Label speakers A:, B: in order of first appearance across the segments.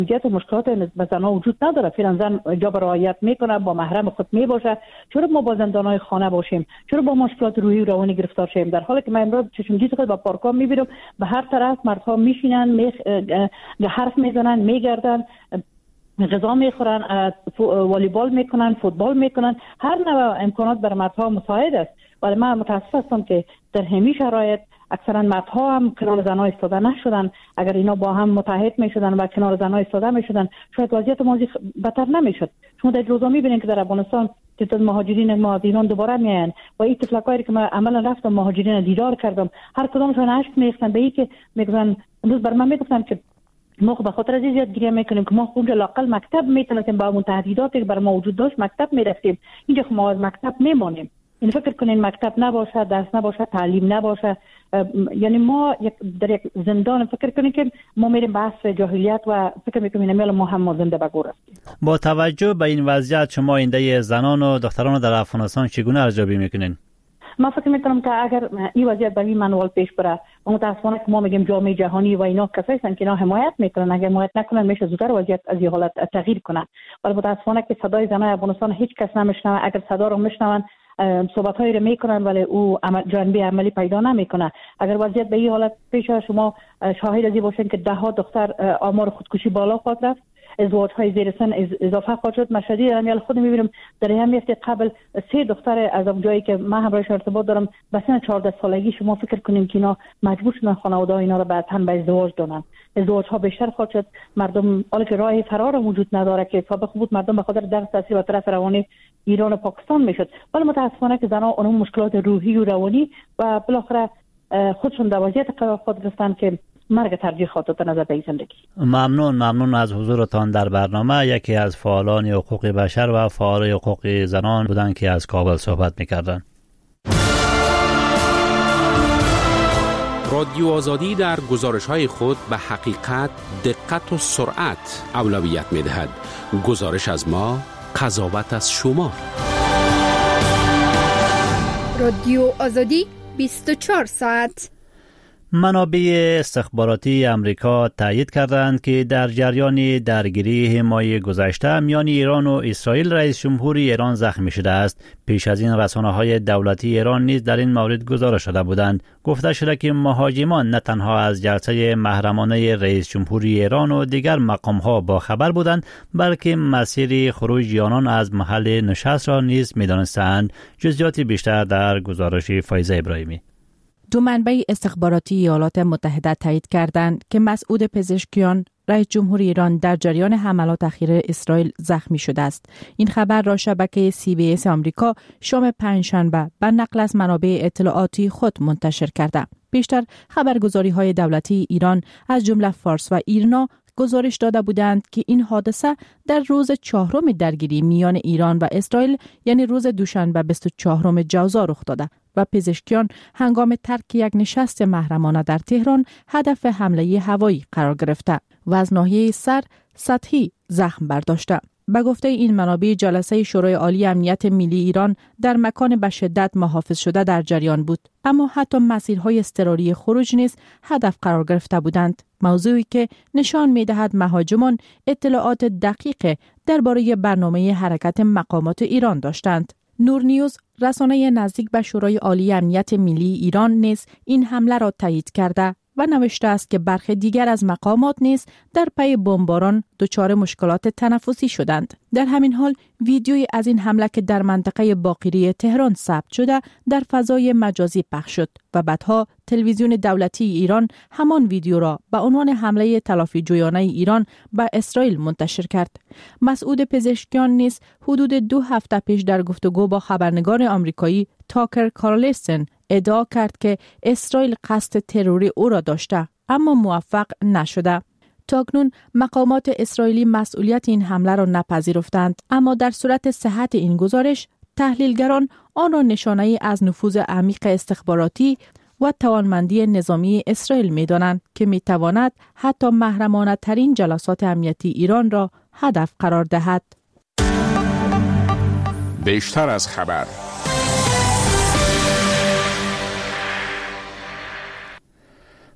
A: محدودیت و مشکلات نسبت زنها وجود نداره. فعلا زن جا رعایت میکنه، با محرم خود میباشه. چرا ما با زندانای خانه باشیم؟ چرا با مشکلات روحی و روانی گرفتار شیم؟ در حالی که من امروز چشمگیر خود با پارک‌ها میبینم به هر طرف مردها میشینن، حرف میزنن، میگردن، غذا میخورن، والیبال میکنن، فوتبال میکنن. هر نوع امکانات برای مردها مساعد است. ولی من متاسف هستم که در همین شرایط اکثرا مردها هم کنار زنها ایستاده نشدن. اگر اینا با هم متحد میشدن و کنار زنها ایستاده میشدن شاید وضعیت ماضی بدتر نمیشد. شما در روزا میبینید که در افغانستان تعداد مهاجرین ما از ایران دوباره میاین و این تفلکایی که من عملا رفتم مهاجرین دیدار کردم، هر کدامشون اشک میریختن به این که میگن امروز بر من میگفتن که ما به خاطر از زیاد گریه میکنیم که ما اونجا لاقل مکتب میتونستیم با اون تهدیداتی که بر ما وجود داشت مکتب میرفتیم، اینجا ما از مکتب میمانیم. این فکر کنین مکتب نباشه، درس نباشه، تعلیم نباشه، یعنی ما در یک زندان. فکر کنین که ما میریم بحث جاهلیت و فکر میکنیم ما هم زنده به گور هستیم.
B: با توجه به این وضعیت شما آینده زنان و دختران در افغانستان چگونه ارزیابی میکنین؟
A: من فکر میکنم که اگر این وضعیت به این منوال پیش بره و متاسفانه که ما میگیم جامعه جهانی و اینا کسایی هستن که اینا حمایت میکنن، اگر حمایت نکنن میشه زودتر وضعیت از این حالت تغییر کنه. ولی متاسفانه که صدای زنای افغانستان هیچ کس نمیشنوه. اگر صدا رو میشنون صحبت‌هایی رو میکنن ولی او جنبه عملی پیدا نمیکنه. اگر وضعیت به این حالت پیش شما شاهد از این باشین که ده ها دختر آمار خودکشی بالا خواهد رفت، ازدواج‌های زیر سن اضافه خواهد شد. مشهدی امیال خود می‌بینم در همین هفته قبل 3 دختر از جایی که من هم برایش ارتباط دارم به سن 14 سالگی شما فکر کنیم که اینا مجبور شدن خانواده اینا رو بعداً به ازدواج دادن. ازدواج‌ها بیشتر خواهد شد. مردم حالا که راه فرار وجود نداره که سابق بود مردم به خاطر درس تاثیر و طرف روانی ایران و پاکستان میشد، ولی متاسفانه که زنها اون مشکلات روحی و روانی و بالاخره خودشون در وضعیت قرار خود گرفتن که مرگ ترجیح خواهد نظر به زندگی.
B: ممنون از حضورتان در برنامه. یکی از فعالان حقوق بشر و فعال حقوق زنان بودند که از کابل صحبت می‌کردند.
C: رادیو آزادی در گزارش‌های خود به حقیقت، دقت و سرعت اولویت می‌دهد. گزارش از ما، قضاوت از شما.
D: رادیو آزادی 24 ساعت.
B: منابع استخباراتی امریکا تایید کردند که در جریان درگیری ماه گذشته میان ایران و اسرائیل رئیس جمهوری ایران زخمی شده است. پیش از این رسانه‌های دولتی ایران نیز در این مورد گزارش داده بودند. گفته شده که مهاجمان نه تنها از جلسه محرمانه رئیس جمهوری ایران و دیگر مقام‌ها با خبر بودند، بلکه مسیر خروج آنان از محل نشست را نیز می‌دانستند. جزئیات بیشتر در گزارش فایزه ابراهیمی.
E: دو منبع استخباراتی ایالات متحده تایید کردند که مسعود پزشکیان رئیس جمهوری ایران در جریان حملات اخیر اسرائیل زخمی شده است. این خبر را شبکه CBS آمریکا شام پنجشنبه به نقل از منابع اطلاعاتی خود منتشر کرده. بیشتر خبرگزاری‌های دولتی ایران از جمله فارس و ایرنا گزارش داده بودند که این حادثه در روز 4 درگیری میان ایران و اسرائیل یعنی روز دوشنبه 24 جوزا رخ داده و پزشکیان هنگام ترک یک نشست محرمانه در تهران هدف حمله هوایی قرار گرفته و از ناحیه سر سطحی زخم برداشته. به گفته این منابع جلسه شورای عالی امنیت ملی ایران در مکان به شدت محافظ شده در جریان بود، اما حتی مسیرهای اضطراری خروج نیز هدف قرار گرفته بودند، موضوعی که نشان می‌دهد مهاجمان اطلاعات دقیق درباره برنامه حرکت مقامات ایران داشتند. نور نیوز رسانه نزدیک به شورای عالی امنیت ملی ایران نیز این حمله را تایید کرده و نوشته است که برخی دیگر از مقامات نیز در پی بمباران دچار مشکلات تنفسی شدند. در همین حال ویدیویی از این حمله که در منطقه باقری تهران ثبت شده در فضای مجازی پخش شد و بعدها تلویزیون دولتی ایران همان ویدیو را به عنوان حمله تلافی جویانه ایران به اسرائیل منتشر کرد. مسعود پزشکیان نیز حدود 2 هفته پیش در گفتگو با خبرنگار آمریکایی تاکر کارلسن ادعا کرد که اسرائیل قصد تروری او را داشته اما موفق نشده. تاکنون مقامات اسرائیلی مسئولیت این حمله را نپذیرفتند، اما در صورت صحت این گزارش تحلیلگران آن را نشانه‌ای از نفوذ عمیق استخباراتی و توانمندی نظامی اسرائیل می‌دانند که می‌تواند حتی محرمانه ترین جلسات امنیتی ایران را هدف قرار دهد.
C: بیشتر از خبر.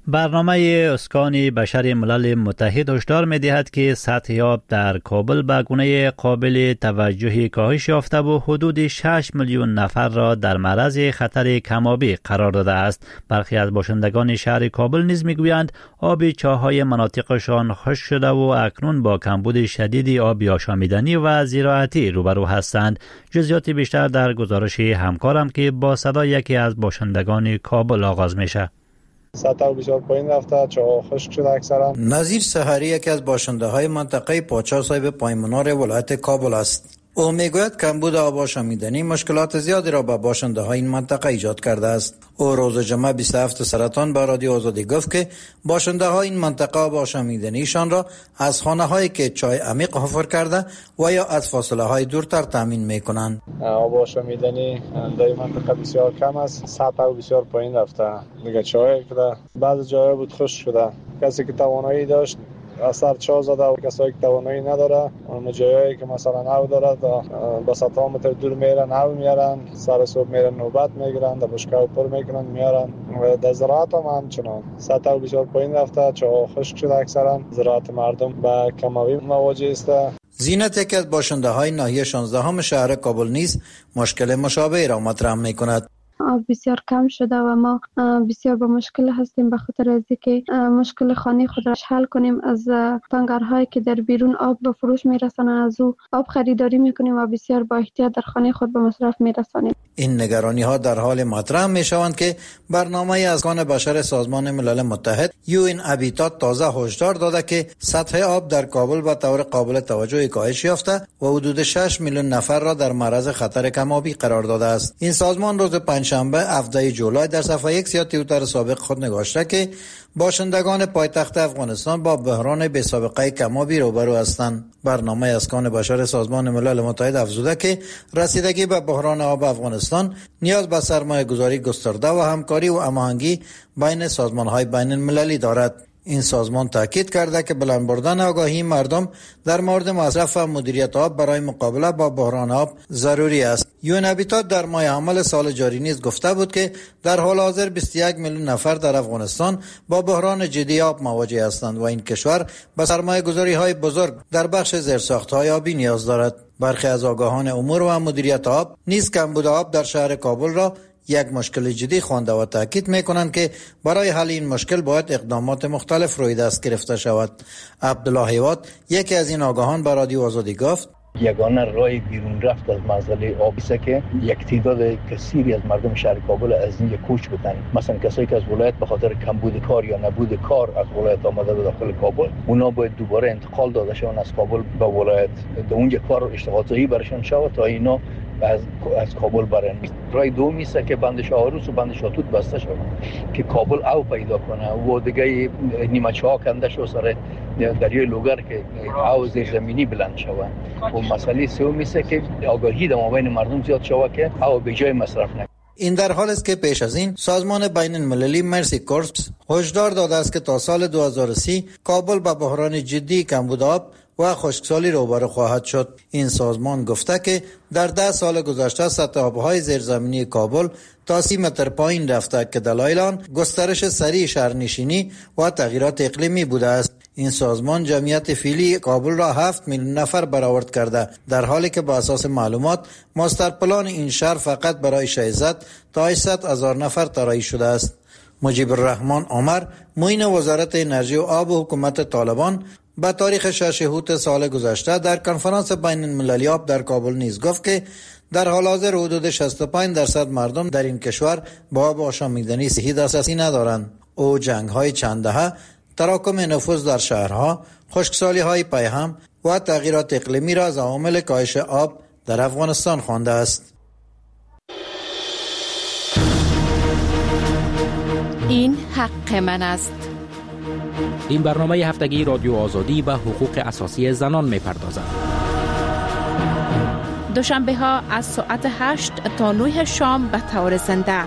B: برنامه اسکان بشر ملل متحد هشدار می‌دهد که سطح آب در کابل به گونه قابل توجهی کاهش یافته و حدود 6 میلیون نفر را در معرض خطر کم‌آبی قرار داده است. برخی از باشندگان شهر کابل نیز می‌گویند آب چاه‌های مناطقشان خشک شده و اکنون با کمبود شدید آب آشامیدنی و زراعتی روبرو هستند. جزئیات بیشتر در گزارش همکارم که با صدای یکی از باشندگان کابل آغاز میشه.
F: سطح بسیار پایین رفته، چاه خشک شده اکثرا.
G: نظیر سحری یکی از باشنده های منطقه پاچا صاحب پایمنار ولایت کابل است. او میگوید کمبود آب آشامیدنی مشکلات زیادی را به باشنده های این منطقه ایجاد کرده است. او روز جمعه 27 سرطان به رادیو آزادی گفت که باشنده های این منطقه آب آشامیدنیشان را از خانه هایی که چای عمیق حفر کرده و یا از فاصله های دورتر تامین میکنند.
F: آب آشامیدنی در این منطقه بسیار کم است، سطح بسیار پایین رفته. دیگه چای که بعضی جاها بود خشک شده. کسی که توانایی داشت اثر چا زده و کسایی که توانایی نداره اون جایی که مثلا نو داره با 100 متر دور میرن نو میارن، سر صبح میرن نوبت میگیرن، در بشکه پر میکنن میارن. و در زراعت هم همچنان سطح بسیار پایین رفته، چا خشک شده اکثرا. زراعت مردم به کم‌آبی مواجه است.
G: زینت یکی از باشنده های ناحیه 16 شهر کابل نیز مشکل مشابه را مطرح میکند.
H: آب بسیار کم شده و ما بسیار با مشکل هستیم به خاطر از اینکه مشکل خانه خود را حل کنیم. از تانکرهایی که در بیرون آب به فروش میرسانند از او آب خریداری میکنیم و بسیار با احتیاط در خانه خود به مصرف میرسانیم.
G: این نگرانی ها در حال مطرح می شوند که برنامه اسکان بشر سازمان ملل متحد یوئن هابیتات تازه هشدار داده که سطح آب در کابل به طور قابل توجه کاهش یافته و حدود 6 میلیون نفر را در معرض خطر کم‌آبی قرار داده است. این سازمان روز پنجشنبه 17 جولای در صفحه ایکس یا توییتر سابق خود نگاشته که باشندگان پایتخت افغانستان با بحران بی سابقه کم‌آبی روبرو هستند. برنامه اسکان بشر سازمان ملل متحد افزوده که رسیدگی به بحران آب افغانستان نیاز به سرمایه‌گذاری گسترده و همکاری و هماهنگی بین سازمان‌های بین‌المللی دارد. این سازمان تاکید کرده که بلند بردن آگاهی مردم در مورد مصرف و مدیریت آب برای مقابله با بحران آب ضروری است. یوئن هابیتات در ماه حمل سال جاری نیز گفته بود که در حال حاضر 21 میلیون نفر در افغانستان با بحران جدی آب مواجه هستند و این کشور به سرمایه‌گذاری‌های بزرگ در بخش زیرساخت‌های آبی نیاز دارد. برخی از آگاهان امور و مدیریت آب نیز کمبود آب در شهر کابل را یک مشکل جدی خوانده و تاکید میکنند که برای حل این مشکل باید اقدامات مختلف روی دست گرفته شود. عبدالله هیواد یکی از این آگاهان به رادیو آزادی گفت
I: یگانه راه بیرون رفت از مسئله آب است که یک تعداد کثیری از مردم شهر کابل از این کوچ بکنن. مثلا کسایی که از ولایت به خاطر کمبود کار یا نبود کار از ولایت آمده به داخل کابل، اونا باید دوباره انتقال داده شون از کابل به ولایت، اونجا کار اشتغالزایی برشون شود تا اینا از کابل برن. راه دومی است که بند شاهروس و بند شاتوت بسته شود که کابل او پیدا کنه و دیگه نیمه چاه کنده شو سر دریای لوگر که او زیر زمینی بلند شود. و مسئله سومی است که آگاهی در مابین مردم زیاد شود که او به جای مصرف نکنه.
G: این در حال است که پیش از این سازمان بین المللی مرسی کورپس هشدار داده است که تا سال 2030 کابل با بحران جدی کمبود آب و خشکسالی روبرو خواهد شد. این سازمان گفته که در 10 سال گذشته سطح آبهای زیرزمینی کابل تا 30 متر پایین رفته که دلایل آن گسترش سریع شهرنشینی و تغییرات اقلیمی بوده است. این سازمان جمعیت فعلی کابل را 7 میلیون نفر برآورد کرده، در حالی که با اساس معلومات ماستر پلان این شهر فقط برای 600 تا 800 هزار نفر طراحی شده است. مجیب الرحمن عمر معین وزارت انرژی و آب و حکومت طالبان با تاریخ 6 اوت سال گذشته در کنفرانس بین المللی آب در کابل نیز گفت که در حال حاضر حدود 65% مردم در این کشور با آب آشامیدنی صحی دسترسی ندارند. او جنگ‌های چند دهه، تراکم نفوذ در شهرها، خشکسالی‌های پیهم و تغییرات اقلیمی را از عوامل کاهش آب در افغانستان خوانده است.
E: این حق من است.
J: این برنامه هفتگی رادیو آزادی به حقوق اساسی زنان می‌پردازد.
E: دوشنبه ها از ساعت 8 تا 9 شام به طور زنده.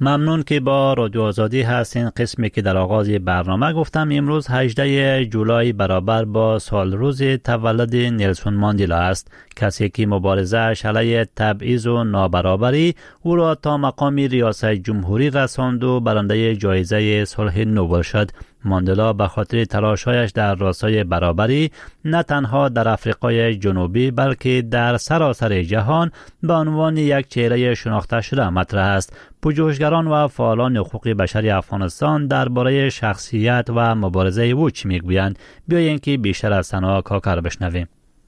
B: ممنون که با رادیو آزادی هستین. قسمی که در آغاز برنامه گفتم امروز 18 جولای برابر با سال روز تولد نلسون ماندلا است، کسی که مبارزه‌اش علیه تبعیض و نابرابری او را تا مقام ریاست جمهوری رساند و برنده جایزه صلح نوبل شد. ماندلا به خاطر تلاش‌هایش در راستای برابری نه تنها در آفریقای جنوبی بلکه در سراسر جهان به عنوان یک چهره شناخته شده مطرح است. پژوهشگران و فعالان حقوق بشر افغانستان درباره شخصیت و مبارزه او چی میگویند؟ بیایید که بیشتر از سنا کاکر بشنویم.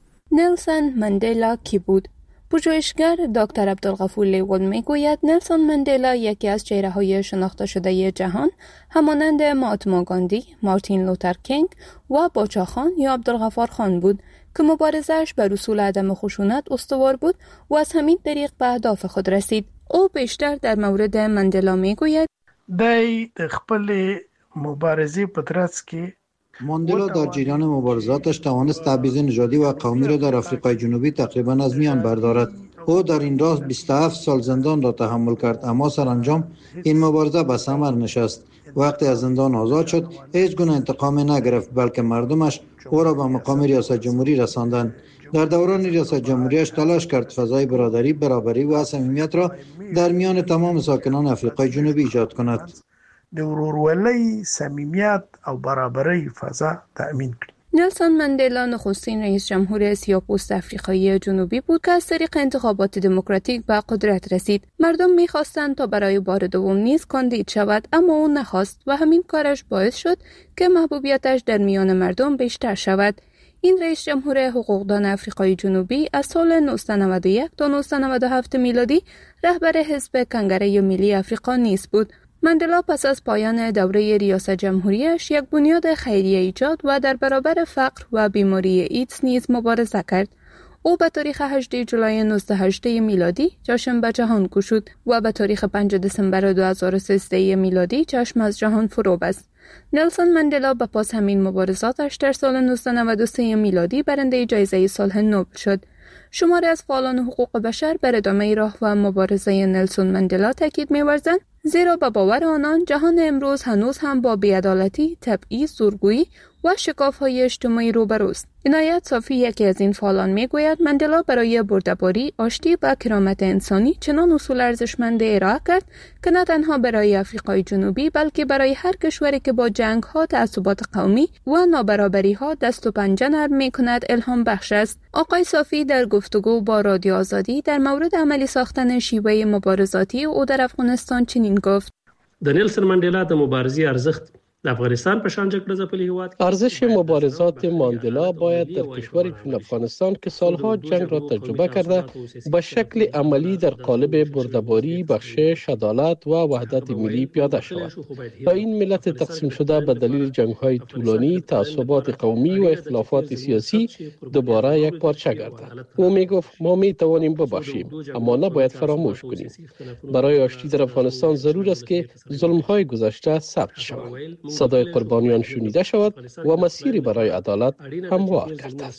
K: نلسون ماندلا کی بود؟ پژوهشگر دکتر عبدالغفور لیول میگوید نلسون ماندلا یکی از چهره‌های شناخته شده جهان همانند مهاتما گاندی، مارتین لوتر کینگ و باچا خان یا عبدالغفار خان بود که مبارزه‌اش بر اصول عدم خشونت استوار بود و از همین طریق به اهداف خود رسید. او بیشتر در مورد ماندلا میگوید
L: دای خپل مبارزه په ترڅ کې
G: ماندلا در جریان مبارزاتش توانست تبعیض نژادی و قومی را در آفریقای جنوبی تقریبا از میان بردارد. او در این راه 27 سال زندان را تحمل کرد، اما سرانجام این مبارزه به ثمر نشست. وقتی از زندان آزاد شد هیچ گونه انتقام نگرفت، بلکه مردمش او را به مقام ریاست جمهوری رساندند. در دوران ریاست جمهوریش تلاش کرد فضای برادری، برابری و صمیمیت را در میان تمام ساکنان آفریقای جنوبی ایجاد کند.
L: د ورورولۍ، صمیمیت او برابری فضا تأمین کړي.
K: نلسون ماندلا نخستین رئیس جمهور سیاه‌پوست آفریقایی جنوبی بود که از طریق انتخابات دموکراتیک به قدرت رسید. مردم می‌خواستند تا برای بار دوم نیز کاندید شود، اما او نخواست و همین کارش باعث شد که محبوبیتش در میان مردم بیشتر شود. این رئیس جمهور حقوقدان آفریقای جنوبی از سال 1991 تا 1997 میلادی رهبر حزب کنگره ملی آفریقا نیز بود. ماندلا پس از پایان دوره ریاست جمهوریش یک بنیاد خیریه ایجاد و در برابر فقر و بیماری ایدز نیز مبارزه کرد. او به تاریخ 18 جولای 1918 میلادی چشم به جهان گشود و به تاریخ 5 دسامبر 2013 میلادی چشم از جهان فرو بست. نلسون ماندلا به پاس همین مبارزاتش در سال 1993 میلادی برنده جایزه صلح نوبل شد. شماری از فعالان حقوق بشر بر ادامه راه و مبارزه نلسون ماندلا تاکید می‌ورزند، زیرا به باور آنان جهان امروز هنوز هم با بی‌عدالتی، تبعیض، زورگویی و شکاف‌های اجتماعی روبروست. عنایت صافی یکی از این فعالان میگوید ماندلا برای برده‌باری، آشتی و کرامت انسانی چنان اصول ارزشمند ارائه کرد که نه تنها برای آفریقای جنوبی بلکه برای هر کشوری که با جنگ‌ها، تعصبات قومی و نابرابری‌ها دست و پنجه نرم می‌کند الهام بخش است. آقای صافی در گفتگو با رادیو آزادی در مورد عملی ساختن شیوه مبارزاتی او در افغانستان چنین گفت:
M: د نلسون ماندلا د مبارزې ارزښت د افغانستان په شان جګړه ځپلي هیواد
N: ارزش مبارزات ماندلا باید در کشوری چون افغانستان که سالها جنگ را تجربه کرده به شکل عملی در قالب برده‌باری، بخشش، عدالت و وحدت ملی پیاده شود تا این ملت تقسیم شده به دلیل جنگ‌های طولانی، تعصبات قومی و اختلافات سیاسی دوباره یک پارچه گردد. او میگفت ما میتوانیم ببخشیم اما نباید فراموش کنیم. برای آشتی در افغانستان ضرور است که ظلم‌های گذشته ثبت شود، صدای قربانیان شنیده شود و مسیری برای عدالت هموار گردد.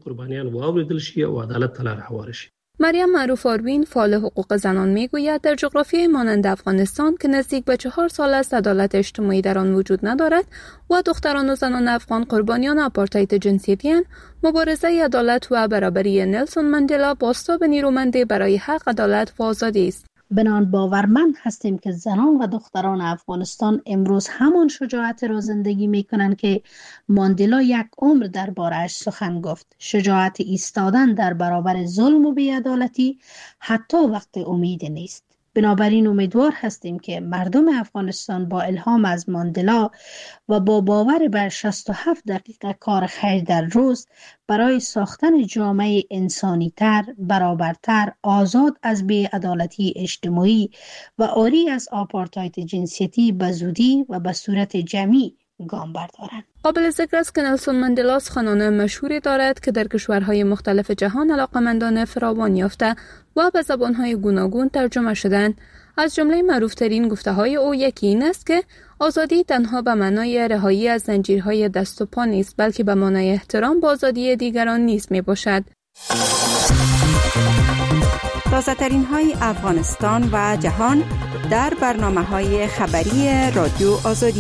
K: مریم معروف آروین فعال حقوق زنان میگوید در جغرافیای مانند افغانستان که نزدیک به 4 سال است عدالت اجتماعی در آن وجود ندارد و دختران و زنان افغان قربانیان آپارتاید جنسیتی اند، مبارزه عدالت و برابری نلسون ماندلا بازتاب نیرومندی برای حق، عدالت و آزادی است.
O: بنان باورمند هستیم که زنان و دختران افغانستان امروز همان شجاعت را زندگی می کنند که ماندلا یک عمر درباره‌اش سخن گفت. شجاعت ایستادن در برابر ظلم و بی‌عدالتی حتی وقت امید نیست. بنابراین امیدوار هستیم که مردم افغانستان با الهام از ماندلا و با باور بر 67 دقیقه کار خیر در روز برای ساختن جامعه انسانی‌تر، برابرتر، آزاد از بی‌عدالتی اجتماعی و عاری از آپارتاید جنسیتی به زودی و به صورت جمعی گام بردارند.
K: قابل ذکر است که نلسون ماندلا سخنان مشهوری دارد که در کشورهای مختلف جهان علاقه‌مندان فراوان یافته و به زبانهای گوناگون ترجمه شدند. از جمله معروفترین گفته‌های او یکی این است که آزادی تنها به معنای رهایی از زنجیرهای دست و پا نیست، بلکه به معنای احترام به آزادی دیگران نیز میباشد.
P: تازه ترین های افغانستان و جهان در برنامه های خبری رادیو آزادی.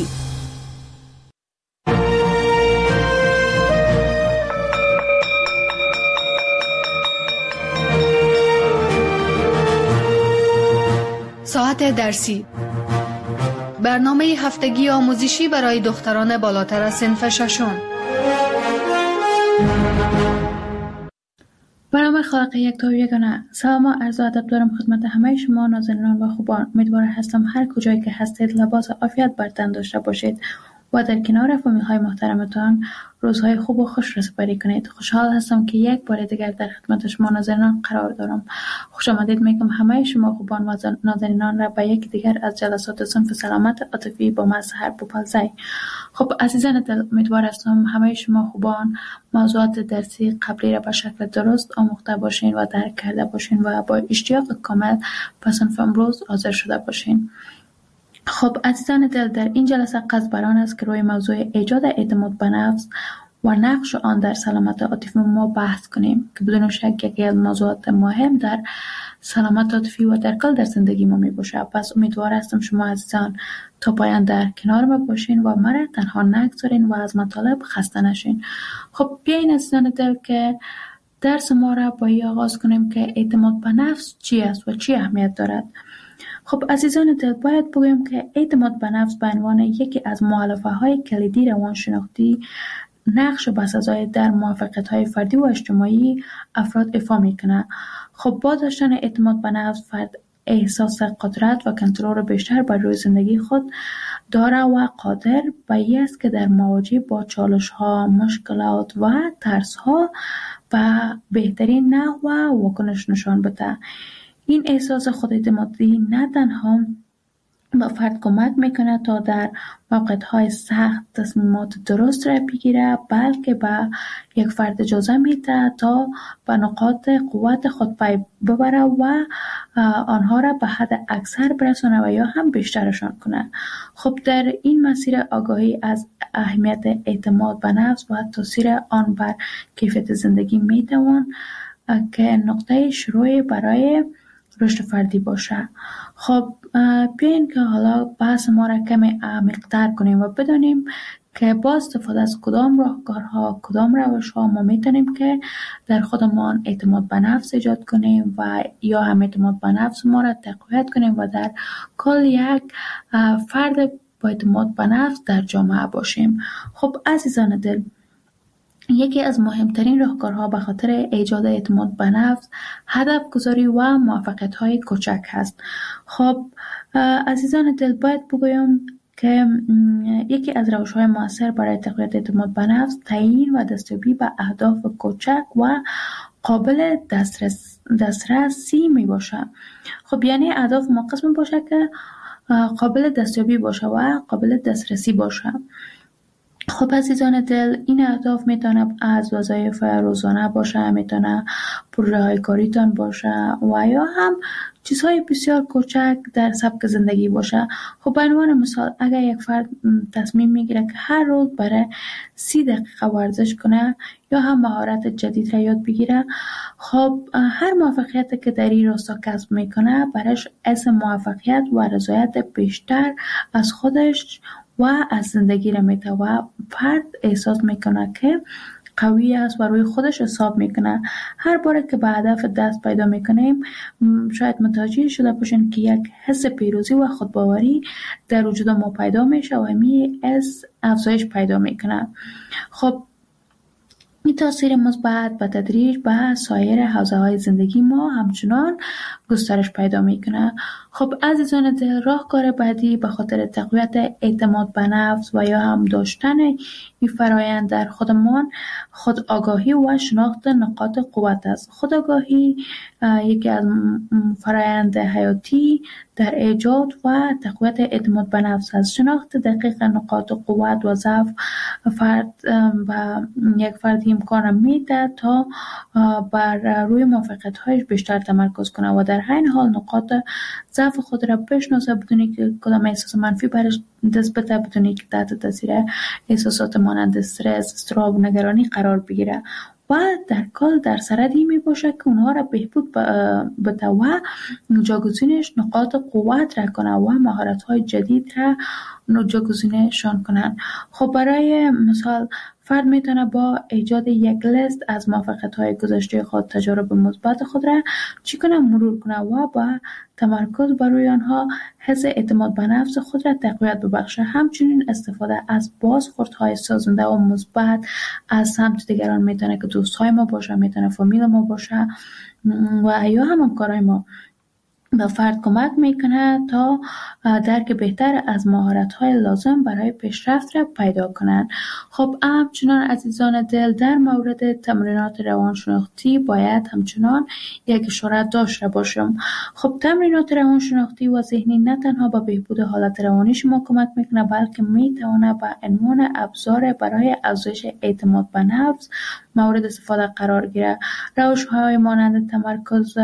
Q: ساعت درسی، برنامه هفتگی آموزشی برای دختران بالاتر از صنف ششم.
R: برنامه خلق یک تا یگانه. سلام و عرض ادب دارم خدمت همه شما نازنینان و خوبان. امیدوار هستم هر کجایی که هستید لباس عافیت بر تن داشته باشید و در کنار فامیل های محترمتان روزهای خوب و خوش را سپری کنید. خوشحال هستم که یک بار دیگر در خدمت شما ناظرینان قرار دارم. خوش آمدید میگم همه شما خوبان و ناظرینان را به یک دیگر از جلسات صنف سلامت عاطفی با من سحر بوپلزی. خب عزیزان دل، امیدوار هستم همه شما خوبان موضوعات درسی قبلی را به شکل درست آموخته باشین و درک کرده باشین و با اشتیاق کامل به صنف امروز حاضر شده باشین. خب عزیزان دل، در این جلسه قصد بر آن است که روی موضوع ایجاد اعتماد به نفس و نقش آن در سلامت عاطفی ما بحث کنیم که بدون شک یکی از موضوعات مهم در سلامت عاطفی و در کل در زندگی ما می باشه. پس امیدوار هستم شما عزیزان تا پایان در کنار ما باشین و مرا تنها نگذارین و از مطالب خسته نشین. خب بیاین عزیزان دل که درس ما را با این آغاز کنیم که اعتماد به نفس چی است و چی اهمیت دارد. خب عزیزان دل، باید بگویم که اعتماد به نفس به عنوان یکی از مؤلفه های کلیدی روانشناختی نقش بسزای در موفقیت های فردی و اجتماعی افراد ایفا میکنه. خب با داشتن اعتماد به نفس فرد احساس قدرت و کنترل بیشتر بر روی زندگی خود داره و قادر به این است که در مواجهه با چالش ها، مشکلات و ترس ها به بهترین نحو و واکنش نشان بده. این احساس خوداعتمادی نه تنها به فرد کمک میکنه تا در موقعیت‌های سخت تصمیمات درست را بگیره، بلکه به یک فرد اجازه میده تا به نقاط قوت خود پی ببره و آنها را به حد اکثر برسونه و یا هم بیشترشان کنه. خب در این مسیر آگاهی از اهمیت اعتماد به نفس و تاثیر آن بر کیفیت زندگی میتوان که نقطه شروع برای رشد فردی باشه. خب بیاین که حالا بحث ما را کمی عمیق‌تر کنیم و بدانیم که با استفاده از کدام راهکارها، کدام روش‌ها ما میتونیم که در خودمان اعتماد به نفس ایجاد کنیم و یا هم اعتماد به نفس ما را تقویت کنیم و در کل یک فرد با اعتماد به نفس در جامعه باشیم. خب عزیزان دل، یکی از مهمترین راهکارها به خاطر ایجاد اعتماد به نفس هدف گذاری و موفقیت‌های کوچک هست. خب عزیزان دل، باید بگویم که یکی از روش‌های مؤثر برای تقویت اعتماد به نفس تعیین و دستیابی به اهداف کوچک و قابل دسترسی می باشه. خب یعنی اهداف ما قسم باشه که قابل دستیابی باشه و قابل دسترسی باشه. خب عزیزان دل، این اهداف میتونه از وظایف روزانه باشه، میتونه پروژه های کاریتان باشه و یا هم چیزهای بسیار کوچک در سبک زندگی باشه. خب به عنوان مثال اگر یک فرد تصمیم میگیره که هر روز برای 30 دقیقه ورزش کنه یا هم مهارت جدید را یاد بگیره، خب هر موفقیت که در این راستا کسب میکنه برایش حس موفقیت و رضایت بیشتر از خودش و از زندگی را میده و فرد احساس میکنه که قوی است و روی خودش حساب میکنه. هر باره که به هدف دست پیدا میکنیم شاید متوجه شده باشین که یک حس پیروزی و خودباوری در وجود ما پیدا میشه و همین حس افزایش پیدا میکنه. خب این تاثیر مثبت به تدریج به سایر حوزه‌های زندگی ما همچنان گسترش پیدا میکنه. خب عزیزان دل، راهکار بعدی به خاطر تقویت اعتماد به نفس و یا هم داشتن این فرایند در خودمان خودآگاهی و شناخت نقاط قوت است. خودآگاهی یکی از فرایند حیاتی در ایجاد و تقویت اعتماد به نفس است. شناخت دقیق نقاط قوت و ضعف فرد و یک فرد امکان میده تا بر روی موفقیت‌هایش بیشتر تمرکز کنه و در عین حال نقاط ضعف خود را بشناسه بدون که کدام احساس منفی برش دست بده، بدون که تحت تاثیر احساسات مانند استرس، اضطراب و نگرانی قرار بگیره و در کل در سردی می باشه که اونها را بهبود بده و جاگزینش نقاط قوت را کنه و مهارت های جدید را جاگزینشان کنن. خب برای مثال فرد میتونه با ایجاد یک لیست از موفقیت‌های گذشته خود، تجارب مثبت خود را چی کنه مرور کنه و با تمرکز بر روی آنها حس اعتماد به نفس خود را تقویت ببخشه. همچنین استفاده از بازخوردهای سازنده و مثبت از سمت دیگران میتونه که دوستای ما باشه، میتونه فامیل ما باشه و یا همکارای ما به فرد کمک میکنه تا درک بهتر از مهارت‌های لازم برای پیشرفت را پیدا کنند. خب همچنان عزیزان دل در مورد تمرینات روانشناختی باید همچنان یک اشاره داشته باشم. خب تمرینات روانشناختی و ذهنی نه تنها به بهبود حالت روانی شما کمک میکنه بلکه میتونه به عنوان ابزار برای افزایش اعتماد به نفس مورد استفاده قرار گیره. روش‌های مانند تمرکز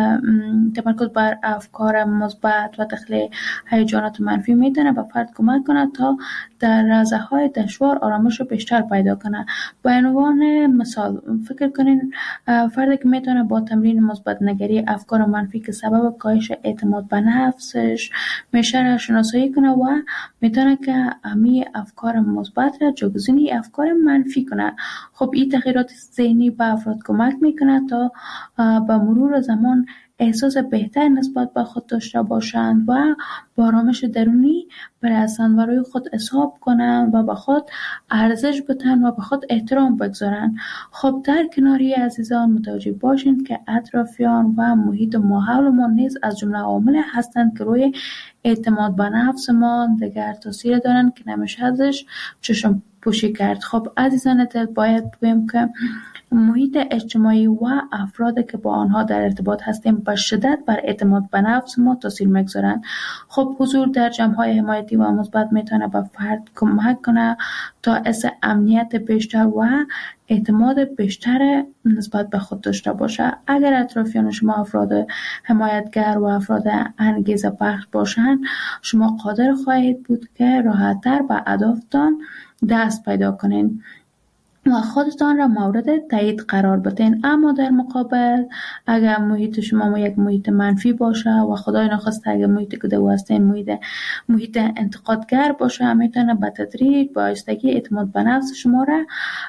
R: بر افکار مثبت و تخلیه هیجانات منفی میتونه به فرد کمک کنه تا در لحظه‌های دشوار آرامش بیشتر پیدا کنه. به عنوان مثال فکر کنین فردی که میتونه با تمرین مثبت نگری افکار منفی که سبب کاهش اعتماد به نفسش میشه را شناسایی کنه و میتونه که همین افکار مثبت را جایگزین افکار منفی کنه. خب این تغییرات ذهنی به افراد کمک میکنه تا با مرور زمان احساس بهتر نسبت به خود داشته باشند و با آرامش درونی برسند و روی خود حساب کنند و به خود ارزش بدن و به خود احترام بگذارند. خب در کناری عزیزان متوجه باشید که اطرافیان و محیط ماحول ما نیز از جمله عوامل هستند که روی اعتماد به نفس ما دیگر تاثیر دارند که نمیشه ازش چشم پوشی کرد. خب عزیزان دل باید بگویم که محیط اجتماعی و افرادی که با آنها در ارتباط هستیم به شدت بر اعتماد به نفس ما تاثیر میگذارند. خب حضور در جمع‌های حمایتی و مثبت میتونه به فرد کمک کنه تا حس امنیت بیشتر و اعتماد بیشتر نسبت به خود داشته باشه. اگر اطرافیان شما افراد حمایتگر و افراد انگیزه بخش باشند، شما قادر خواهید بود که راحت‌تر به اهدافتان دست پیدا کنین و خودتان را مورد تایید قرار بدین. اما در مقابل اگر محیط شما یک محیط منفی باشه و خدای نخواسته اگر محیط که دو هستین محیط انتقادگر باشه، میتونه به تدریج با آهستگی اعتماد به نفس شما را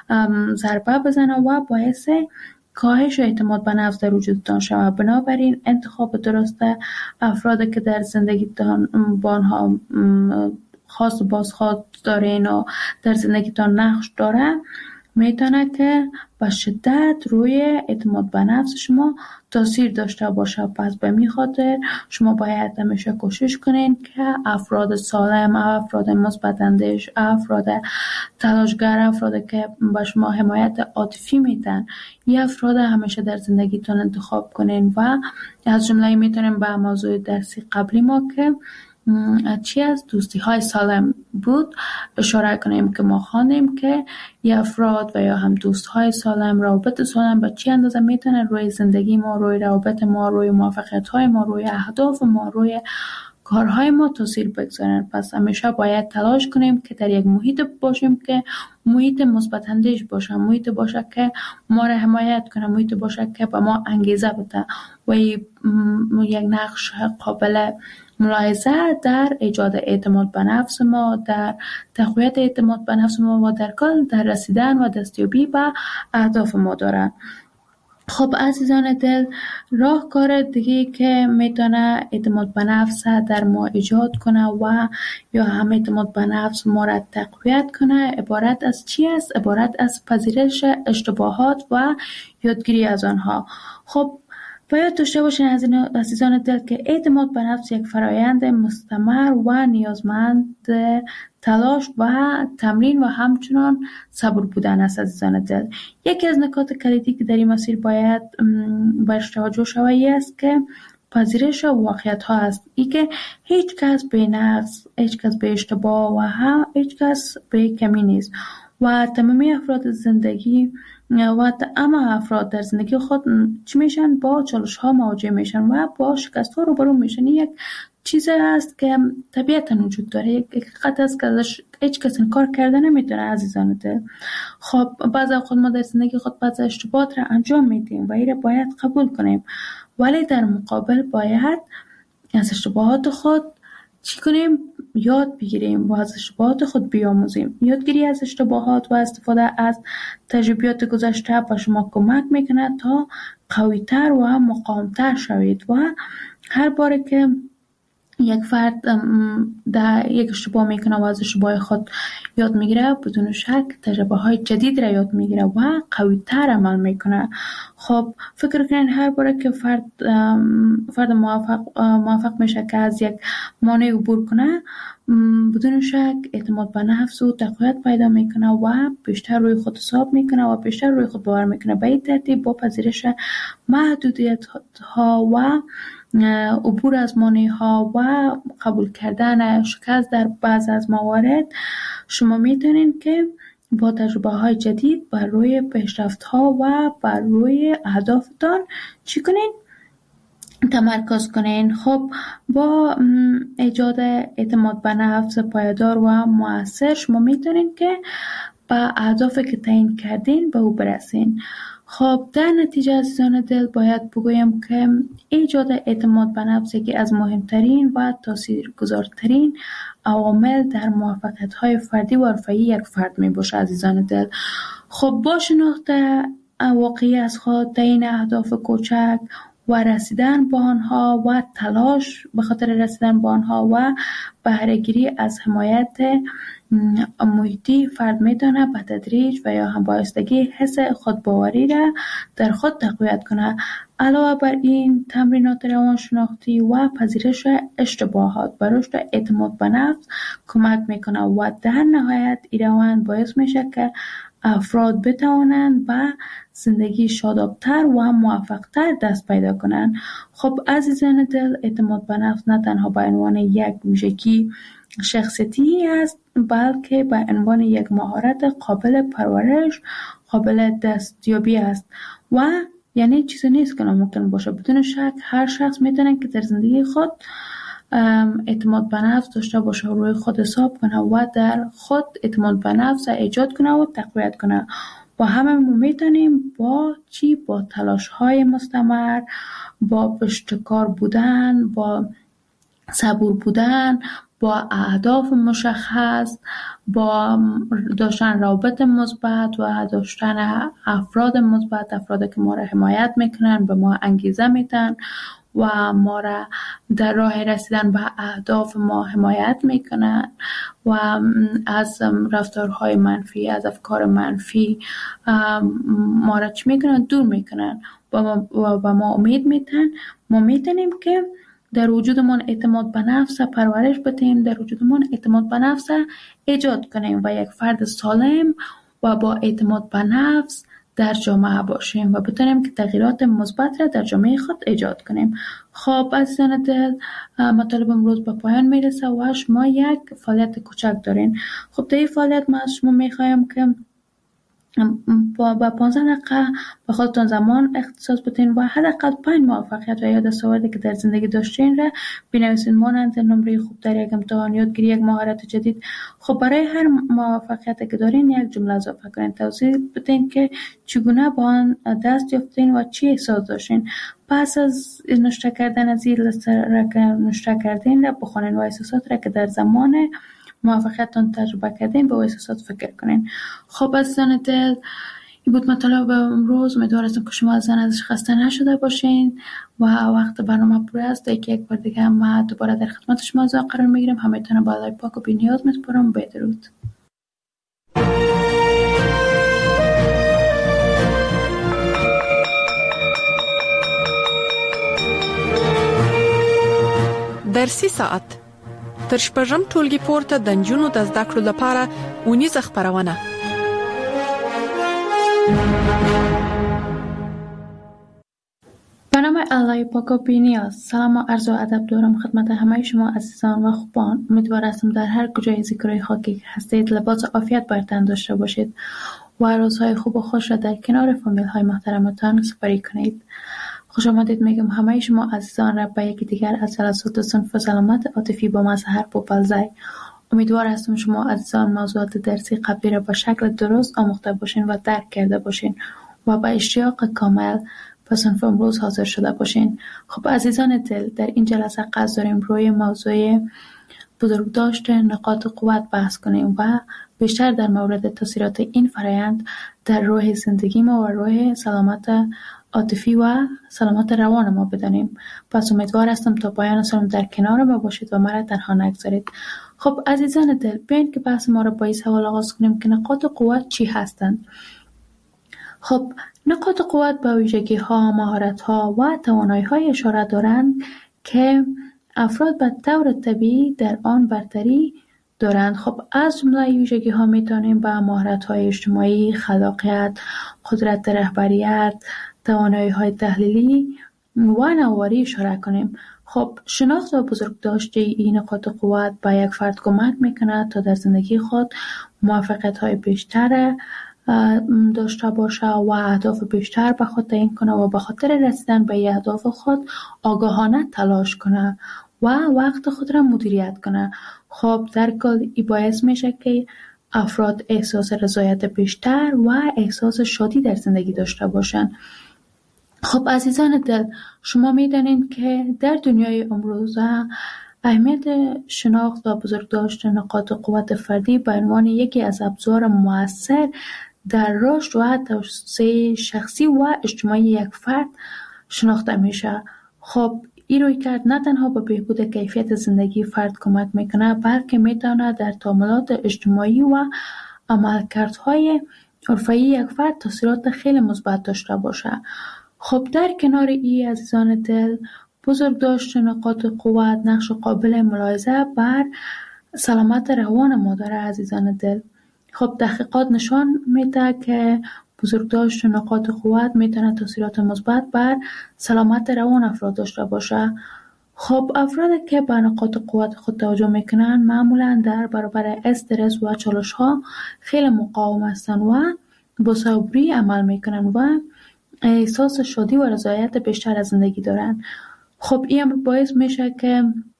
R: ضربه بزنه و باعث کاهش اعتماد به نفس در وجودتان شود. بنابراین انتخاب درست افرادی که در زندگیتان با آنها خاص و بازخواد دارین و در زندگیتان نقش داره میتونه که به شدت روی اعتماد به نفس شما تاثیر داشته باشه. پس به می خاطر شما باید همیشه کوشش کنین که افراد سالم، افراد مثبت اندیش، افراد تلاشگر، افرادی که به شما حمایت عاطفی میدن، این افراد همیشه در زندگیتون انتخاب کنین. و از جمله میتونیم به موضوع درسی قبلی ما که چی از دوستی های سالم بود اشاره کنیم که ما خواندیم که یه افراد و یا هم دوست های سالم، روابط سالم به چی اندازه میتونه روی زندگی ما، روی روابط ما، روی موفقیت های ما، روی اهداف ما، روی کارهای ما تاثیر بگذارن. پس همیشه باید تلاش کنیم که در یک محیط باشیم که محیط مثبت اندیش باشه، محیط باشه که ما را حمایت کنه، محیط باشه که به ما انگیزه بده و یک نقش قابل ملاحظه در ایجاد اعتماد به نفس ما، در تقویت اعتماد به نفس ما و در کل در رسیدن و دستیابی به اهداف ما دارن. خب عزیزان دل، راهکار دیگه که میتونه اعتماد به نفس در ما ایجاد کنه و یا هم اعتماد به نفس ما را تقویت کنه عبارت از چی است؟ عبارت از پذیرش اشتباهات و یادگیری از آنها. خب باید داشته باشین عزیزان دل که اعتماد به نفس یک فرایند مستمر و نیازمند تلاش و تمرین و همچنان صبر بودن است. عزیزان دل، یکی از نکات کلیدی که در این مسیر باید برش توجه شود است که پذیرش واقعیت ها است. ای که هیچ کس به نقص، هیچ کس به اشتباه و هم هیچ کس به کمی نیست و تمامی افراد زندگی و اما افراد در زندگی خود چی میشن؟ با چالش ها مواجه میشن و با شکست ها روبرو میشن. یک چیزی است که طبیعتا وجود داره، یک حقیقت است که ازش هیچ کس انکار کرده نمیتونه عزیزان دل. خب بعضی خود ما در زندگی خود بعضی اشتباهات را انجام میدیم و این را باید قبول کنیم، ولی در مقابل باید از اشتباهات خود چی کنیم؟ یاد بگیریم و از اشتباهات خود بیاموزیم. یادگیری از اشتباهات و استفاده از تجربیات گذشته به شما کمک میکنه تا قوی‌تر و مقاوم‌تر شوید و هر باره که یک فرد در یک اشتباه میکنه و از اشتباه خود یاد میگیره، بدون شک تجربه های جدید را یاد میگیره و قوی‌تر عمل میکنه. خب فکر کنین هر باره که فرد موفق میشه که از یک مانع عبور کنه، بدون شک اعتماد به نفس و تقویت پیدا میکنه و بیشتر روی خود حساب میکنه و بیشتر روی خود باور میکنه. به این ترتیب با پذیرش محدودیت ها و عبور از مانع ها و قبول کردن شکست در بعض از موارد، شما میتونین که با تجربه های جدید بر روی پیشرفت ها و بر روی اهدافتان چی کنین؟ تمرکز کنین. خب با ایجاد اعتماد به نفس پایدار و مؤثر شما میتونین که به اهدافی که تعیین کردین به او برسین. خب در نتیجه عزیزان دل باید بگویم که ایجاد اعتماد به نفس یکی از مهمترین و تاثیرگذارترین عوامل در موفقیت‌های فردی و حرفه‌ای یک فرد میباشه عزیزان دل. خب با شناخت واقعی از خود، تعیین اهداف کوچک و رسیدن به آنها و تلاش به خاطر رسیدن به آنها و بهره‌گیری از حمایت محیطی، فرد میتونه به تدریج و یا هم بایستگی حس خودباوری را در خود تقویت کنه. علاوه بر این تمرینات روانشناختی و پذیرش اشتباهات به رشد اعتماد به نفس کمک میکنه و در نهایت این روند باعث میشه که افراد بتوانند به زندگی شادابتر و موفقتر دست پیدا کنند. خب عزیزان دل، اعتماد به نفس نه تنها به عنوان یک ویژگی شخصیتی است، بلکه به عنوان یک مهارت قابل پرورش، قابل دستیابی است و یعنی چیزی نیست که ناممکن باشه. بدون شک هر شخص میتونه که در زندگی خود اعتماد به نفس داشته باشه، روی خود حساب کنه و در خود اعتماد به نفس ایجاد کنه و تقویت کنه. و همه ما میتونیم با تلاش های مستمر، با پشتکار بودن، با صبور بودن، با اهداف مشخص، با داشتن روابط مثبت و داشتن افراد مثبت، افرادی که ما را حمایت میکنن، به ما انگیزه میدن و ما را در راه رسیدن به اهداف ما حمایت میکنن و از رفتارهای منفی، از افکار منفی ما را چی میکنن؟ دور میکنن و ما امید میتن. ما میتونیم که در وجودمون اعتماد به نفس پرورش بدیم، در وجودمون اعتماد به نفس ایجاد کنیم و یک فرد سالم و با اعتماد به نفس در جامعه باشیم و بتونیم که تغییرات مثبت را در جامعه خود ایجاد کنیم. خب عزیزان دل، مطالب امروز به پایان میرسه و شما یک فعالیت کوچک دارین. خب در این فعالیت ما از شما میخوایم که با 15 دقیقه به خودتون زمان اختصاص بدین و حداقل 5 موفقیت و یا دستاوردی که در زندگی داشتین را بنویسین، مانند نمره خوب در یک امتحان، یادگیری یک مهارت جدید. خب برای هر موفقیتی که دارین یک جمله اضافه کنین، توضیح بدین که چگونه با آن دست یافتین و چی احساس داشتین. پس از نوشته کردن از این لیست را که نوشته کردین را بخونین و احساسات را که در زمان موفقیتتون تجربه کردین به احساسات فکر کنین. خب عزیزان دل، این بود مطالب امروز. امیدوارم که شما ازش خسته نشده باشین و وقت برنامه پر است. یک بار دیگه ما دوباره در خدمت شما قرار میگیرم. همتون با خدای پاک و بی‌نیاز میسپارم. بدرود.
E: در 3 ساعت تر شپږم ټولګي پورته د نجونو د زده کړو لپاره اونیزه خپرونه.
R: به نام الله پاک و بی‌نیاز، سلام و عرض و ادب دارم خدمت همه شما عزیزان و خوبان. امیدوارم در هر کجای ذکرای خاکی که هستید لباس عافیت بر تن داشته باشید و روزهای خوب و خوش را در کنار فامیل های محترمتان سپری کنید. خوش آمدید میگم همه شما عزیزان را به یکی دیگر از جلسات صنف سلامت عاطفی با مظهر پوپلزای. امیدوار هستم شما عزیزان موضوعات درسی قبلی را به شکل درست آموخته باشین و درک کرده باشین و با اشتیاق کامل به صنف امروز حاضر شده باشین. خب عزیزان دل، در این جلسه قصد داریم روی موضوع بزرگداشت نقاط قوت بحث کنیم و بیشتر در مورد تاثیرات این فرایند در روح زندگی ما و روح سلامت عاطفی و سلامت روان ما بدانیم. پس امیدوار هستم تا پایان سالم در کنار ما باشید و مرا تنها نگذارید. خب عزیزان دل، بیاین که بحث ما را با این سوال آغاز کنیم که نقاط قوت چی هستند؟ خب نقاط قوت به ویژگی ها، مهارت ها و توانایی های اشاره دارند که افراد به طور طبیعی در آن برتری دارند. خب از جمله ویژگی ها میتونیم به مهارت های اجتماعی، خلاقیت، قدرت رهبریت، توانایی های تحلیلی و نوآوری اشاره کنیم. خب شناخت و بزرگداشت این نقاط قوت به یک فرد کمک میکنه تا در زندگی خود موفقیت های بیشتر داشته باشه و اهداف بیشتر به خود تعیین کنه و به خاطر رسیدن به اهداف خود آگاهانه تلاش کنه و وقت خود را مدیریت کنه. خب در کل این باعث میشه که افراد احساس رضایت بیشتر و احساس شادی در زندگی داشته باشن. خب عزیزان دل، شما میدانید که در دنیای امروزه اهمیت شناخت و بزرگداشت نقاط قوت فردی به عنوان یکی از ابزار مؤثر در رشد و توسعه شخصی و اجتماعی یک فرد شناخته میشه. خب این رویکرد نه تنها به بهبود کیفیت زندگی فرد کمک میکنه، بلکه میتونه در تعاملات اجتماعی و عملکردهای حرفه‌ای یک فرد تاثیرات خیلی مثبت داشته باشه. خب در کنار این عزیزان دل، بزرگداشت نقاط قوت نقش قابل ملاحظه بر سلامت روان ما داره عزیزان دل. خب تحقیقات نشان میده که بزرگداشت نقاط قوت میتونه تاثیرات مثبت بر سلامت روان افراد داشته باشه. خب افرادی که به نقاط قوت خود توجه میکنن معمولا در برابر استرس و چالش ها خیلی مقاوم هستن و با صبری عمل میکنن و احساس شادی و رضایت بیشتر از زندگی دارن. خب این باعث میشه که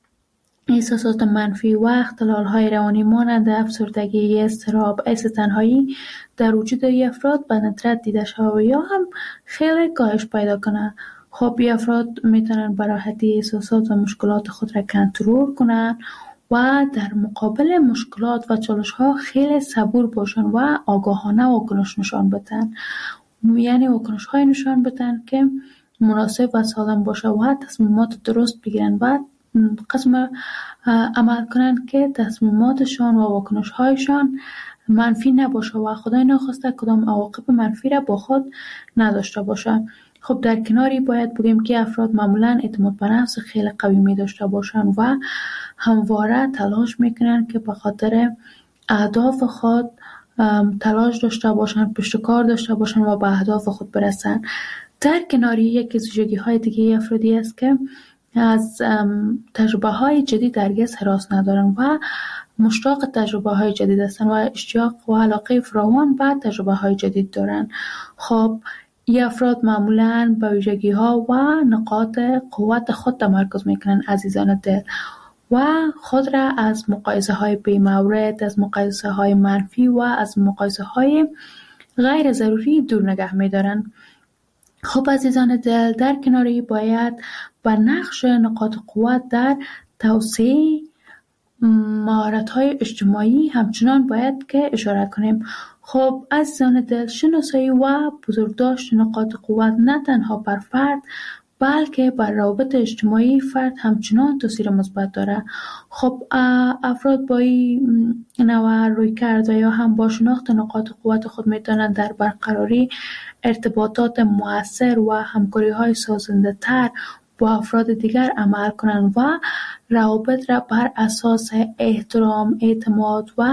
R: احساسات منفی و اختلال‌های روانی مانند افسردگی، اضطراب، حس تنهایی در وجود افراد به ندرت دیده شود یا هم خیلی کاهش پیدا کنه. خب این افراد میتونن به راحتی احساسات و مشکلات خود را کنترل کنن و در مقابل مشکلات و چالش‌ها خیلی صبور باشن و آگاهانه واکنش نشان بدن. یعنی واکنش‌های نشان بدن که مناسب و سالم باشه و تصمیمات درست بگیرن و قسم عمل کنن که تصمیماتشان و واکنش‌هایشان منفی نباشه و خدای نخواسته کدام عواقب منفی را با خود نداشته باشه. خب در کناری باید بگیم که افراد معمولاً اعتماد به نفس خیلی قوی می داشته باشن و همواره تلاش میکنن که به خاطر اهداف خود تلاش داشته باشن، پشتکار داشته باشن و به اهداف خود برسن. در کناری یکی از ویژگی‌های دیگه افرادی است که از تجربه‌های جدید هرگز هراس ندارن و مشتاق تجربه‌های جدید هستن و اشتیاق و علاقه فراوان به تجربه‌های جدید دارن. خب این افراد معمولاً به ویژگی‌ها و نقاط قوت خود تمرکز میکنن عزیزان دل و خود را از مقایسه‌های بی‌مورد، از مقایسه‌های منفی و از مقایسه‌های غیر ضروری دور نگه می‌دارن. خب عزیزان دل، در کناری باید به نقش نقاط قوت در توسعه مهارت‌های اجتماعی همچنان باید که اشاره کنیم. خب عزیزان دل، شناسایی و بزرگداشت نقاط قوت نه تنها بر فرد بلکه بر روابط اجتماعی فرد همچنان تاثیر مثبت داره. خب افراد با این نوع رویکرد یا هم با شناخت نقاط قوت خود میتونن در برقراری ارتباطات مؤثر و همکاری‌های سازنده‌تر با افراد دیگر عمل کنند و روابط را بر اساس احترام، اعتماد و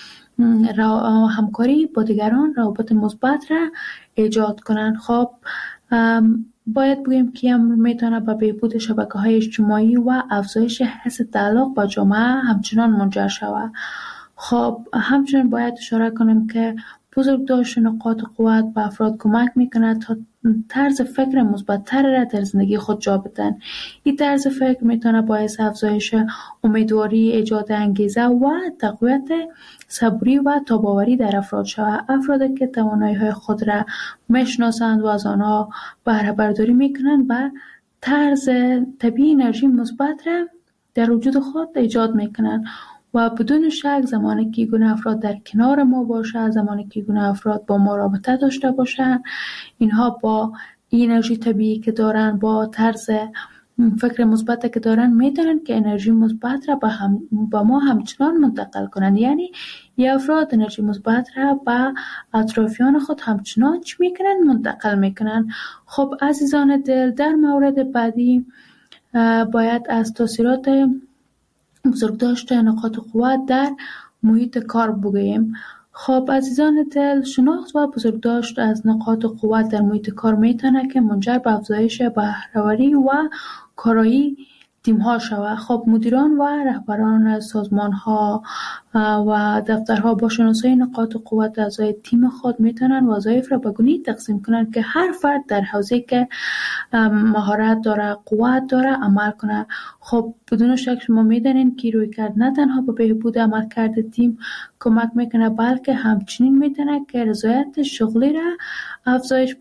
R: همکاری با دیگران روابط مثبت را ایجاد کنند. خب باید بگیم که امر میتونه به بهبود شبکه‌های اجتماعی و افزایش حس تعلق با جامعه همچنان منجر شود. خب همچنین باید اشاره کنیم که بزرگداشت نقاط قوت به افراد کمک میکنه تا طرز فکر مثبت‌تر را در زندگی خود جا بدن. این طرز فکر میتونه باعث افزایش امیدواری، ایجاد انگیزه و تقویت صبری و تاباوری در افراد شود. افرادی که توانایی‌های خود را میشناسند و از آنها بهره برداری میکنند و طرز طبیعی انرژی مثبت را در وجود خود ایجاد میکنند و بدون شک زمانی که گونه افراد در کنار ما باشه، زمانی که گونه افراد با ما رابطه داشته باشن، اینها با این انرژی طبیعی که دارن، با طرز فکر مثبت که دارن، میتونن که انرژی مثبت را با ما همچنان منتقل کنن. یعنی یه افراد انرژی مثبت را به اطرافیان خود همچنان چی میکنن؟ منتقل میکنن. خب عزیزان دل، در مورد بعدی باید از تاثیرات بزرگداشت نقاط قوت در محیط کار بگوییم. خب عزیزان دل، شناخت و بزرگداشت از نقاط قوت در محیط کار میتونه که منجر به افزایش بهره‌وری و کارایی تیم‌ها شود. خب مدیران و رهبران سازمان‌ها و دفترها با شناسایی نقاط قوت اعضای تیم خود میتونن وظایف را به گونه‌ای تقسیم کنن که هر فرد در حوزه‌ای که مهارت داره، قوت داره عمل کنه. خب بدون شک شما میدونین که رویکرد نه تنها به بهبود عملکرد تیم کمک میکنه، بلکه همچنین میتونه که رضایت شغلی را افزایش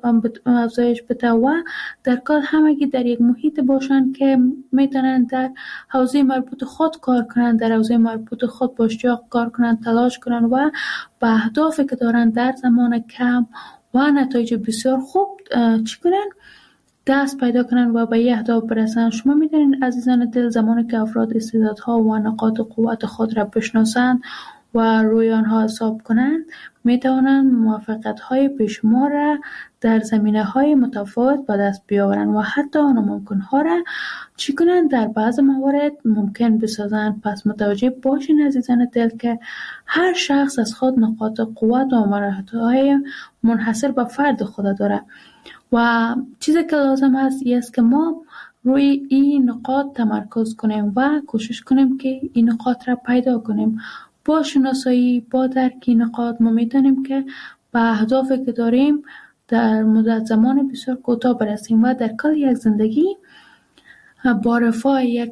R: بده و در کار همگی در یک محیط باشن که میتونن در حوزه مربوط خود کار کنن، در حوزه مربوط خود با اشتیاق کار کنن، تلاش کنن و به اهدافی که دارن در زمان کم و نتایج بسیار خوب چی کنن؟ دست پیدا کنن و به یه اهداف برسن. شما میدونین عزیزان دل، زمانی که افراد استعدادها و نقاط قوت خود را بشناسند و روی آنها حساب کنند، میتوانند موفقیت‌های بیشمار را در زمینه‌های متفاوت به دست بیاورند و حتی ناممکن‌ها را چی کنند؟ در بعض موارد ممکن بسازند. پس متوجه باشین عزیزان دل که هر شخص از خود نقاط قوت و مهارت‌های منحصر به فرد خود داره و چیزی که لازم است که ما روی این نقاط تمرکز کنیم و کوشش کنیم که این نقاط را پیدا کنیم. با شناسایی، با درک این نقاط ما میتونیم که به اهدافی که داریم در مدت زمان بسیار کوتاه برسیم و در کل یک زندگی با رفاه، یک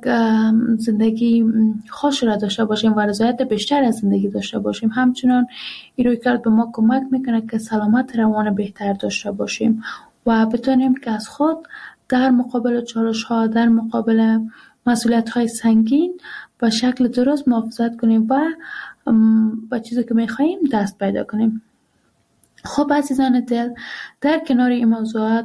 R: زندگی خوش را داشته باشیم و رضایت بیشتر از زندگی داشته باشیم. همچنان این رویکرد به ما کمک میکنه که سلامت روان بهتر داشته باشیم و بتونیم که از خود در مقابل چالش‌ها، در مقابل مسئولیت‌های سنگین به شکل درست محافظت کنیم و به چیزی که می‌خواهیم دست پیدا کنیم. خب عزیزان دل، در کنار این موضوعات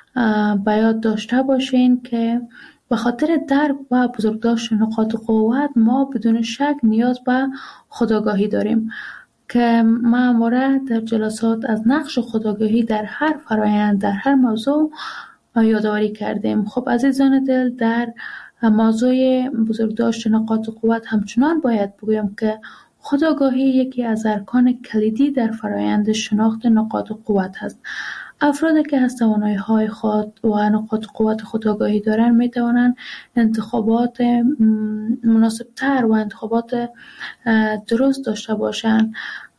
R: به یاد داشته باشین که به خاطر درک و بزرگداشت نقاط قوت ما بدون شک نیاز به خودآگاهی داریم که ما همواره در جلسات از نقش خودآگاهی در هر فرایند، در هر موضوع یادآوری کردیم. خب عزیزان دل، در موضوع بزرگداشت نقاط قوت همچنان باید بگویم که خودآگاهی یکی از ارکان کلیدی در فرایند شناخت نقاط قوت است. افرادی که از توانایی‌های خود و نقاط قوت خودآگاهی دارند می‌توانند انتخابات مناسب‌تر و انتخابات درست داشته باشند.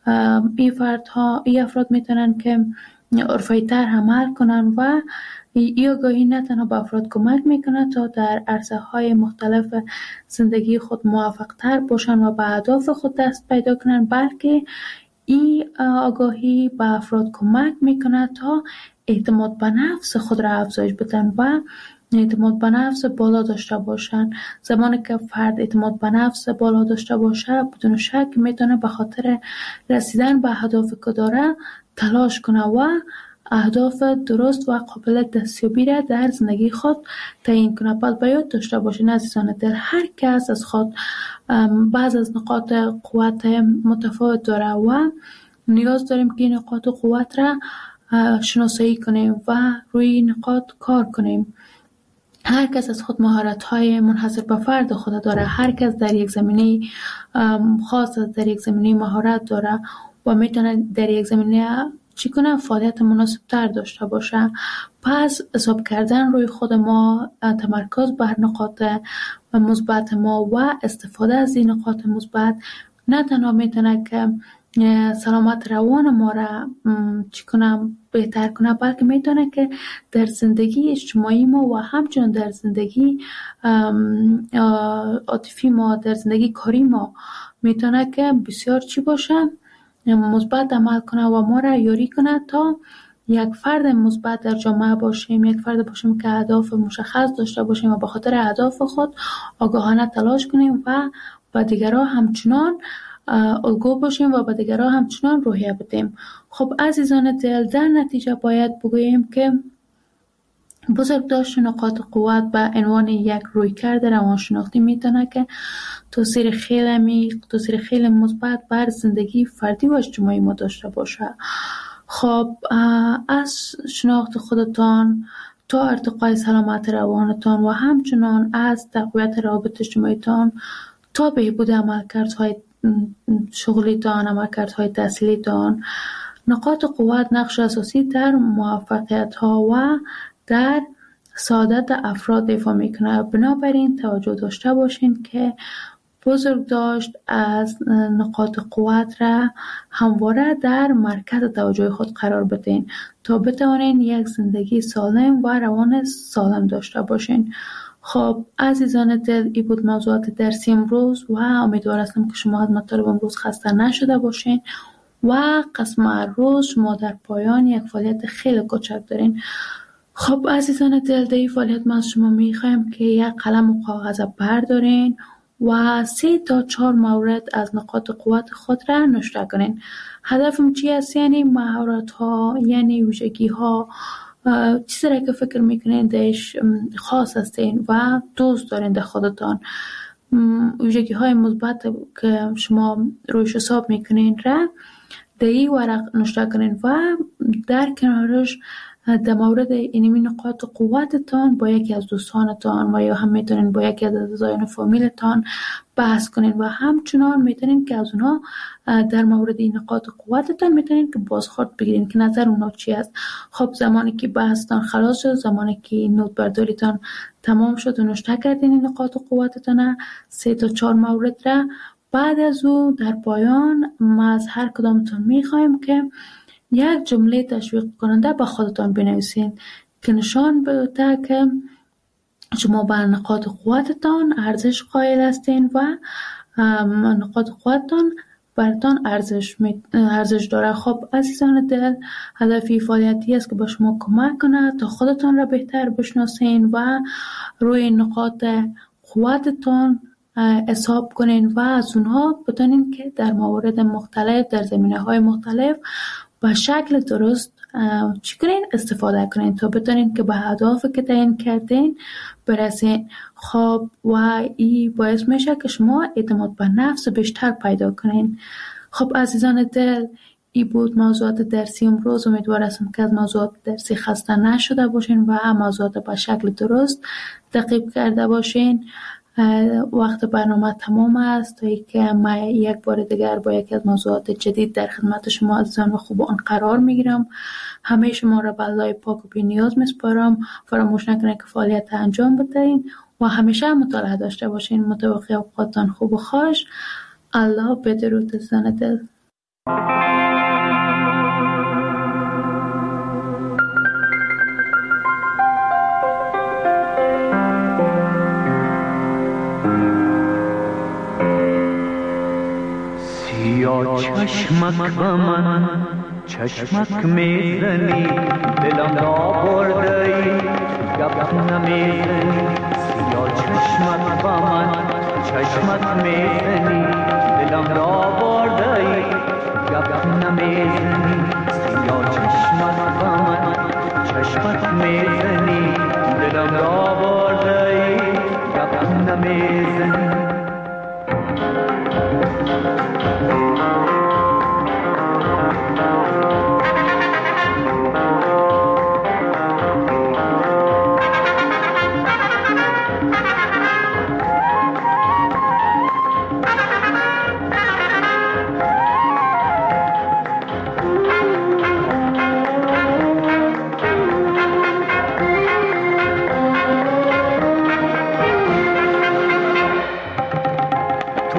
R: این افراد می‌توانند که عرفی‌تر عمل کنند و این آگاهی نه تنها به افراد کمک میکنه تا در عرصه‌های مختلف زندگی خود موفق‌تر باشن و به اهداف خود دست پیدا کنن، بلکه این آگاهی به افراد کمک میکنه تا اعتماد به نفس خود را افزایش بدن و اعتماد به نفس بالا داشته باشن. زمانی که فرد اعتماد به نفس بالا داشته باشه، بدون شک میتونه به خاطر رسیدن به اهدافی که داره تلاش کنه و اهداف درست و قابل دستیابی را در زندگی خود تعیین کنه. پس باید داشته باشین عزیزان دل، هر کس از خود بعض از نقاط قوت متفاوت داره و نیاز داریم که این نقاط قوت را شناسایی کنیم و روی این نقاط کار کنیم. هر کس از خود مهارت‌های منحصر به فرد خود داره، هر کس در یک زمینه خاص، در یک زمینه مهارت داره و میتونه در یک زمینه چی کنه؟ فعالیت مناسب تر داشته باشه. پس حساب کردن روی خود ما، تمرکز بر نقاط مثبت ما و استفاده از این نقاط مثبت نه تنها میتونه که سلامت روان ما را چی کنم بهتر کنه، بلکه میتونه که در زندگی اجتماعی ما و همچنان در زندگی عاطفی ما، در زندگی کاری ما میتونه که بسیار چی باشه، مثبت عمل کنه و ما را یاری کنه تا یک فرد مثبت در جامعه باشیم، یک فرد باشیم که اهداف مشخص داشته باشیم و به خاطر اهداف خود آگاهانه تلاش کنیم و به دیگران همچنان الگو باشیم و به دیگران همچنان روحیه بدیم. خب عزیزان دل، در نتیجه باید بگوییم که بزرگداشت نقاط قوت به عنوان یک رویکرد روانشناختی میتونه که تاثیر خیلی عمیق، تاثیر خیلی مثبت بر زندگی فردی و اجتماعی ما داشته باشه. خب از شناخت خودتان تا ارتقای سلامت روانتان و همچنان از تقویت روابط اجتماعیتان تا بهبود عملکردهای شغلیتان، عملکردهای تحصیلیتان، نقاط قوت نقش اساسی در موفقیت‌ها و در سعادت افراد ایفا میکنه. بنابراین توجه داشته باشین که بزرگداشت از نقاط قوت را همواره در مرکز توجه خود قرار بدین تا بتوانین یک زندگی سالم و روان سالم داشته باشین. خب عزیزان دل، این بود موضوعات درسی امروز و امیدوار هستم که شما از مطالب امروز خسته نشده باشین و قسم روز شما در پایان یک فعالیت خیلی کوچک دارین. خب عزیزان دل، در این فعالیت ما از شما میخوایم که یک قلم و کاغذ بردارین و 3 تا 4 مورد از نقاط قوت خود را نوشته کنین. هدفم چی است؟ یعنی مهارت ها، یعنی ویژگی ها، چیزی را که فکر میکنین دهش خاص هستین و دوست دارین در خودتان، ویژگی های مثبت که شما رویش حساب میکنین را در این ورق نوشته کنین و در کنارش در مورد اینمی نقاط قوتتان با یکی از دوستانتان و یا هم میتونین با یکی از اعضایان فامیلتان بحث کنین و همچنان میتونین که از اونها در مورد این نقاط قوتتان میتونین که بازخورد بگیرین که نظر اونها چی است. خب زمانی که بحثتان خلاص شد، زمانی که نوت برداریتان تمام شد و نوشته کردین این نقاط قوتتان 3 تا 4 مورد را، بعد از او در پایان ما از هر کدامتان میخوایم که یک جمله تشویق کننده به خودتان بنویسین که نشان بده که شما به نقاط قوتتان ارزش قائل هستین و نقاط قوتتان براتان ارزش داره. خب عزیزان دل، هدفی فعالیتی است که به شما کمک کنه تا خودتان را بهتر بشناسین و روی نقاط قوتتان حساب کنین و از اونها بتونین که در موارد مختلف، در زمینه‌های مختلف به شکل درست چی کنین؟ استفاده کنین تا بتونین که به اهدافی که تعیین کردین برسین. خب و این باعث میشه که شما اعتماد به نفس بیشتر پیدا کنین. خب عزیزان دل، این بود موضوعات درسی امروز. امیدوار هستم که از موضوعات درسی خسته نشده باشین و موضوعات به شکل درست تعقیب کرده باشین. وقت برنامه تمام است تا اینکه من یک بار دیگر با یکی از موضوعات جدید در خدمت شما عزیزان و خوبان قرار میگیرم. همه شما را به الله پاک و بی نیاز میسپارم. فراموش نکنید که فعالیت انجام بدهید و همیشه مطالعه داشته باشین. متوقع اوقاتتان خوب و خوش. الله بدرود عزیزان دل.
S: یا چشمک به من چشمک میزنی، دلم را بردهی گپ نمیزنی. یا چشمک به من چشمک میزنی، دلم را بردهی گپ نمیزنی. یا چشمک به من چشمک میزنی، دلم را بردهی گپ نمیزنی.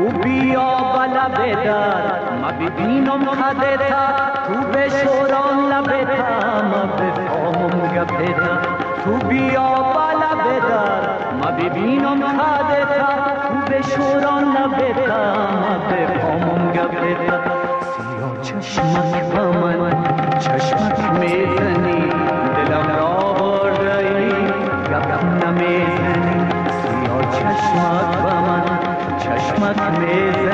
S: تو بیا بلبه در ما ببینم خدتا تو بشوران لبتا ما بفهمم گپتا تو بیا بلبه در ما ببینم خدتا تو بشوران لبتا ما بفهمم گپتا سیاه چشمک با من چشمک میزنی دلم را بردهی گپ نمیزنی سیاه چشمک با من چشمک میزنی